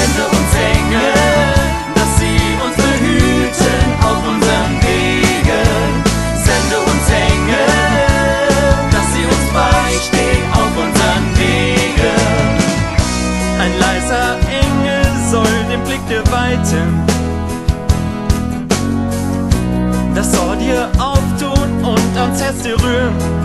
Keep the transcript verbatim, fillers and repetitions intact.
Sende uns Engel, dass sie uns behüten auf unseren Wegen. Sende uns Engel, dass sie uns beistehen auf unseren Wegen. Ein leiser Engel soll den Blick dir weiten, das Ohr dir auftun und ans Herz dir rühren.